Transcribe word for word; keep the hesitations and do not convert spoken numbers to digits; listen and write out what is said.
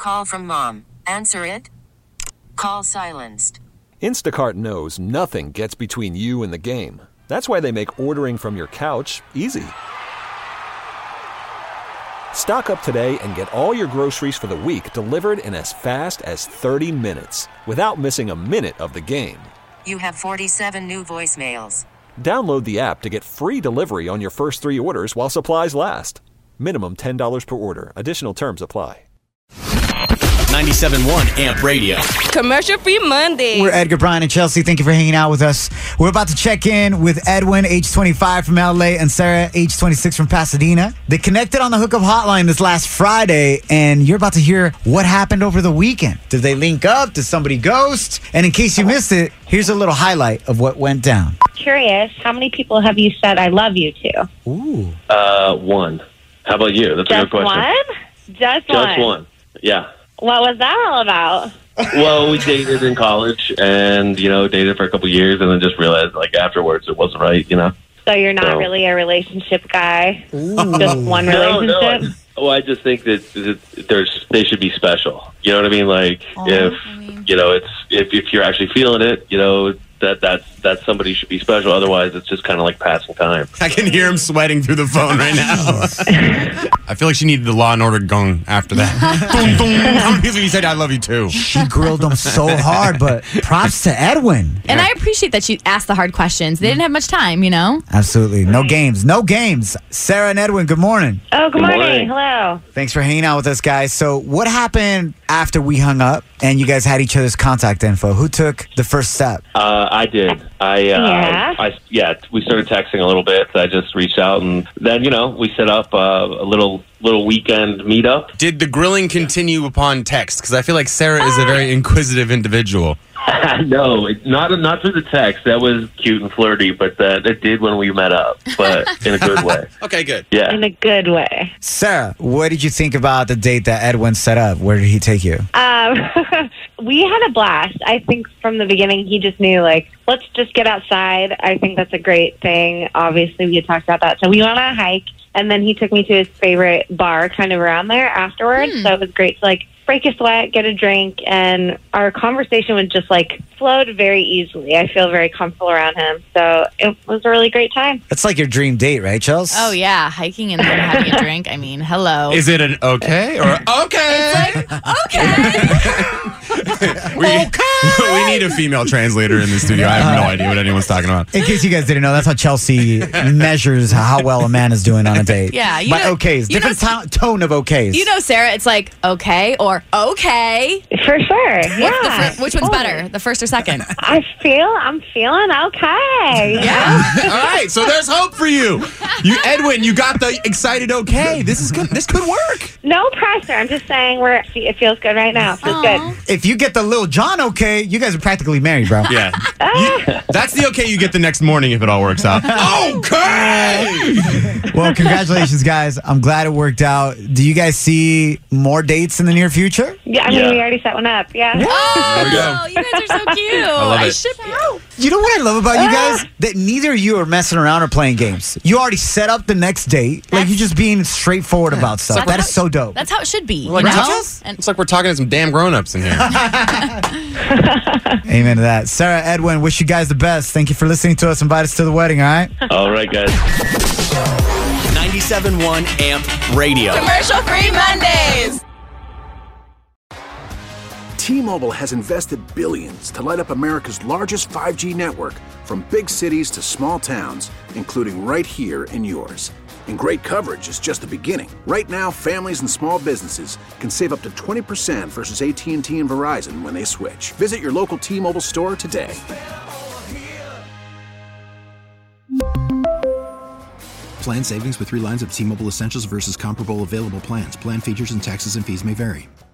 call from mom. Answer it. Call silenced. Instacart knows nothing gets between you and the game. That's why they make ordering from your couch easy. Stock up today and get all your groceries for the week delivered in as fast as thirty minutes without missing a minute of the game. You have forty-seven new voicemails. Download the app to get free delivery on your first three orders while supplies last. Minimum ten dollars per order. Additional terms apply. ninety-seven point one A M P Radio. Commercial Free Monday. We're Edgar, Brian, and Chelsea. Thank you for hanging out with us. We're about to check in with Edwin, age twenty-five from L A, and Sarah, age twenty-six from Pasadena. They connected on the hookup hotline this last Friday, and you're about to hear what happened over the weekend. Did they link up? Did somebody ghost? And in case you missed it, here's a little highlight of what went down. Curious, how many people have you said I love you to? Ooh. Uh, one. How about you? That's a Just good question. one? Just one? Just one. Yeah. What was that all about? Well, we dated in college and, you know, dated for a couple of years and then just realized, like, afterwards it wasn't right, you know? So you're not So- really a relationship guy? Ooh. Just one No, relationship? no. Well, I just think that, that there's they should be special. You know what I mean? Like, Aw, if, I mean- you know, it's if, if you're actually feeling it, you know, that that's, that somebody should be special. Otherwise, it's just kind of like passing time. I can hear him sweating through the phone right now. I feel like she needed the Law and Order gong after that. Boom, boom. How many people you said I love you too? She grilled him so hard, but props to Edwin. And I appreciate that she asked the hard questions. They didn't have much time, you know? Absolutely. No games. No games. Sarah and Edwin, good morning. Oh, good, Good morning. morning. Hello. Thanks for hanging out with us, guys. So what happened after we hung up and you guys had each other's contact info? Who took the first step? Uh, I did. I, uh, Yeah? I, yeah, we started texting a little bit. I just reached out, and then, you know, we set up uh, a little little weekend meetup. Did the grilling continue upon text? Because I feel like Sarah is a very inquisitive individual. No, it, not not through the text. That was cute and flirty, but uh, it did when we met up, but in a good way. Okay, good. Yeah. In a good way. Sarah, what did you think about the date that Edwin set up? Where did he take you? Um, we had a blast. I think from the beginning, he just knew, like, let's just get outside. I think that's a great thing. Obviously, we had talked about that. So we went on a hike, and then he took me to his favorite bar kind of around there afterwards. Hmm. So it was great to, like, break a sweat, get a drink, and our conversation was just, like, flowed very easily. I feel very comfortable around him. So it was a really great time. That's like your dream date, right, Chels? Oh, yeah. Hiking and then having a drink. I mean, hello. Is it an okay or okay? okay. we, we need a female translator in the studio. I have no idea what anyone's talking about. In case you guys didn't know, that's how Chelsea measures how well a man is doing on a date. Yeah, you By know- okays. you know- Different to- tone of okays. You know, Sarah, it's like, okay or okay. For sure. What's the Yeah. fir- which one's totally. better, the first or second? I feel, I'm feeling okay. Yeah. All right, so there's hope for you. You, Edwin, you got the excited okay. This is good. This could work. No pressure. I'm just saying we're. It feels good right now. Feels good. If you get the Lil John okay, you guys are practically married, bro. Yeah. You- that's the okay you get the next morning if it all works out. Okay. Well, congratulations, guys. I'm glad it worked out. Do you guys see more dates in the near future? Yeah, I mean, Yeah. we already set one up. Yeah. Oh, There we go. you guys are so cute. I love it. ship you. You know what I love about you guys? That neither of you are messing around or playing games. You already set up the next date. Like, That's- you're just being straightforward about stuff. That's That is how- so dope. That's how it should be. Like, you know? touch- And It's like we're talking to some damn grown-ups in here. Amen to that. Sarah, Edwin, wish you guys the best. Thank you for listening to us. Invite us to the wedding, all right? All right, guys. ninety-seven point one A M P Radio. Commercial Free Mondays. T-Mobile has invested billions to light up America's largest five G network, from big cities to small towns, including right here in yours. And great coverage is just the beginning. Right now, families and small businesses can save up to twenty percent versus A T and T and Verizon when they switch. Visit your local T-Mobile store today. Plan savings with three lines of T-Mobile Essentials versus comparable available plans. Plan features and taxes and fees may vary.